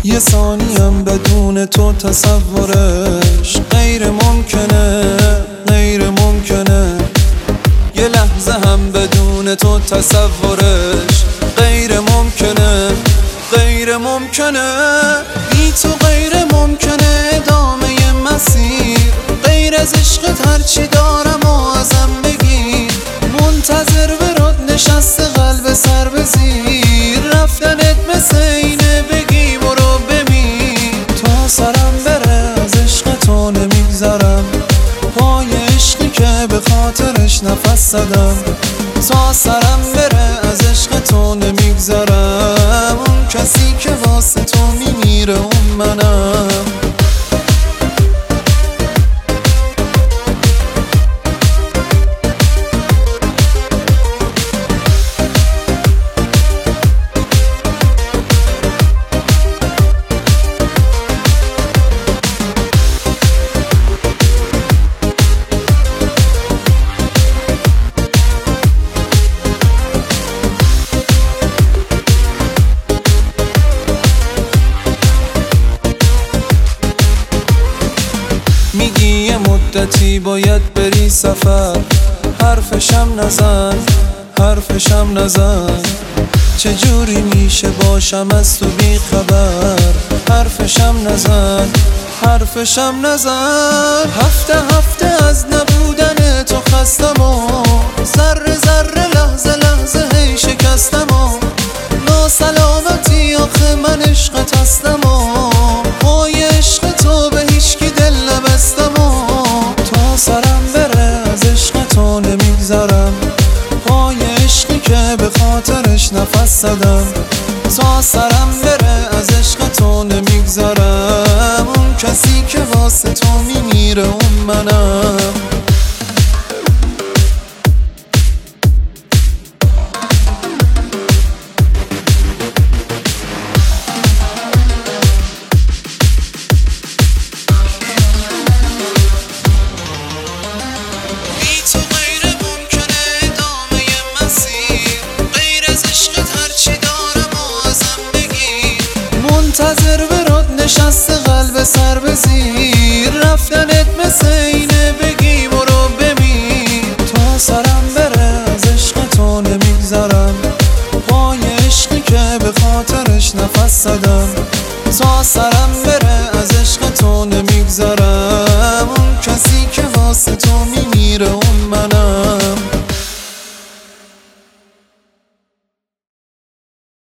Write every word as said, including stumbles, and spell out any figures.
یه ثانیم بدون تو تصورش غیر ممکنه، غیر ممکنه. یه لحظه هم بدون تو تصورش غیر ممکنه، غیر ممکنه. بی تو غیر ممکنه ادامه مسیر، غیر از عشقت هرچی دارم و ازم بگیر. منتظر برات نشسته قلب سر به زیر، رفتنت مثل اینه بگی برو بمیر. تا سرم بره از عشق تو نمیگذرم، پای عشقی که به خاطرش نفس زدم. تا سرم بره از عشق تو نمیگذرم، اون کسی که واسه تو میمیره اون منم. میگی یه مدتی باید بری سفر، حرفشم نزن، حرفشم نزن. چجوری میشه باشم از تو بی خبر، حرفشم نزن، حرفشم نزن. هفته هفته از نبودن تو خستم و ذره ذره لحظه لحظه هی شکستم و ناسلامتی آخه من عشقت هستم و پای عشق تو به هیچکی دل نبستم و تا سرم بره از عشق تو نمیگذرم، پای عشقی که به خاطرش نفس زدم. تا سرم بره از عشق تو نمیگذرم، اون کسی که واسه تو میمیره اون منم.